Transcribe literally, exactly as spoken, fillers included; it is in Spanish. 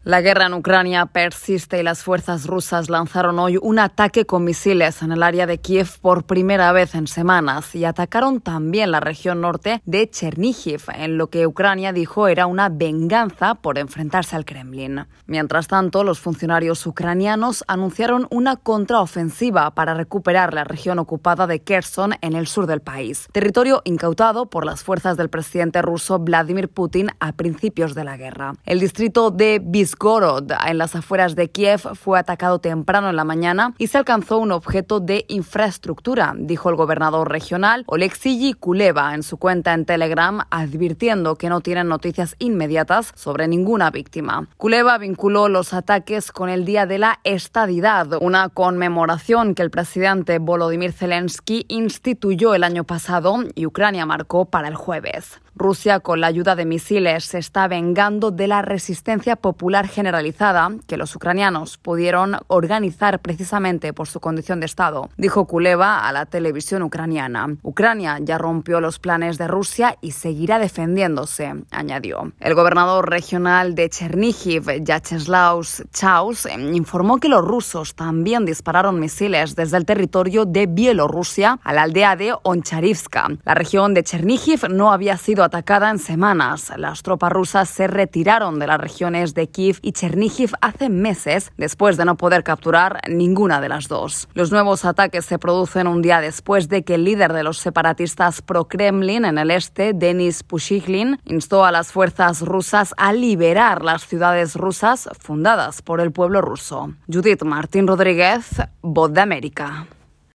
La guerra en Ucrania persiste y las fuerzas rusas lanzaron hoy un ataque con misiles en el área de Kiev por primera vez en semanas y atacaron también la región norte de Cherníhiv, en lo que Ucrania dijo era una venganza por enfrentarse al Kremlin. Mientras tanto, los funcionarios ucranianos anunciaron una contraofensiva para recuperar la región ocupada de Kherson en el sur del país, territorio incautado por las fuerzas del presidente ruso Vladimir Putin a principios de la guerra. El distrito de Vyzhgorod, en las afueras de Kiev, fue atacado temprano en la mañana y se alcanzó un objeto de infraestructura, dijo el gobernador regional Oleksiy Kuleba en su cuenta en Telegram, advirtiendo que no tienen noticias inmediatas sobre ninguna víctima. Kuleba vinculó los ataques con el Día de la Estadidad, una conmemoración que el presidente Volodymyr Zelensky instituyó el año pasado y Ucrania marcó para el jueves. Rusia, con la ayuda de misiles, se está vengando de la resistencia popular generalizada que los ucranianos pudieron organizar precisamente por su condición de Estado, dijo Kuleba a la televisión ucraniana. Ucrania ya rompió los planes de Rusia y seguirá defendiéndose, añadió. El gobernador regional de Cherníhiv, Vyacheslav Chaus, informó que los rusos también dispararon misiles desde el territorio de Bielorrusia a la aldea de Oncharivska. La región de Cherníhiv no había sido atacada en semanas. Las tropas rusas se retiraron de las regiones de Kiev y Cherníhiv hace meses después de no poder capturar ninguna de las dos. Los nuevos ataques se producen un día después de que el líder de los separatistas pro-Kremlin en el este, Denis Pushilin, instó a las fuerzas rusas a liberar las ciudades rusas fundadas por el pueblo ruso. Judith Martín Rodríguez, Voz de América.